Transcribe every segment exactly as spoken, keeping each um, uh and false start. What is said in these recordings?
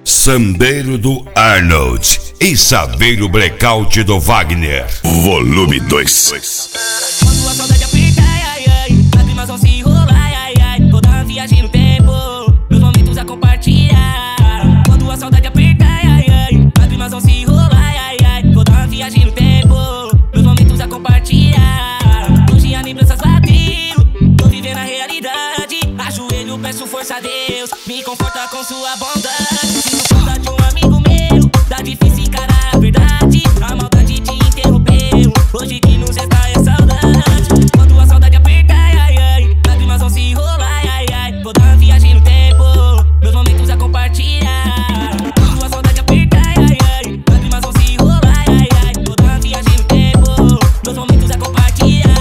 Sandeiro do Arnold e Saveiro Blackout do Wagner. Volume dois. Quando a saudade aperta, ai, ai, as rimas vão se enrolar, ai, ai. Vou dar uma viagem no tempo, meus momentos a compartilhar. Quando a saudade aperta, ai, ai, as rimas vão se enrolar, ai, ai. Vou dar uma viagem no tempo, meus momentos a compartilhar. Hoje a lembranças bateu, tô vivendo a realidade. Ajoelho, peço força a Deus, me conforta com sua bondade. Sinto falta de um amigo meu, tá difícil encarar a verdade. A maldade te interrompeu, hoje que nos resta é saudade. Quando a saudade aperta, ai, ai, lágrimas vão se enrolar, ai, ai. Vou dar uma viagem no tempo, meus momentos a compartilhar. Quando a saudade aperta, ai, ai, lágrimas vão se enrolar, ai, ai. Vou dar uma viagem no tempo, meus momentos a compartilhar.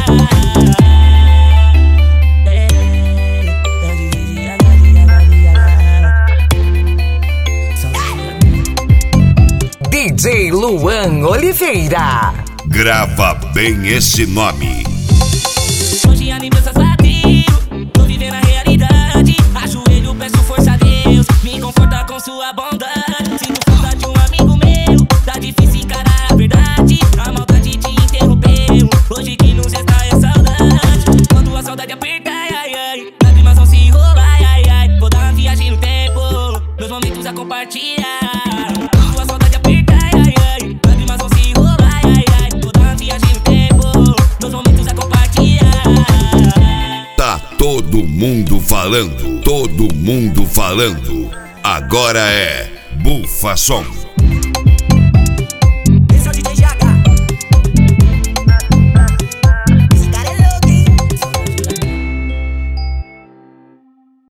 D J Luan Oliveira. Grava bem esse nome. Hoje a lembranças bateu, tô vivendo a realidade. Ajoelho, peço força a Deus, me conforta com sua bondade. Sinto falta de um amigo meu, tá difícil encarar a verdade. A maldade te interrompeu, hoje que nos resta é saudade. Quando a saudade aperta, ai, ai, lágrimas vão se enrolar, ai, ai. Vou dar uma viagem no tempo, meus momentos a compartilhar. Quando a saudade aperta, ai, ai, lágrimas vão se enrolar, ai, ai. Vou dar uma viagem no tempo, meus momentos a compartilhar. Tá todo mundo falando, todo mundo falando. Agora é Bufa Som.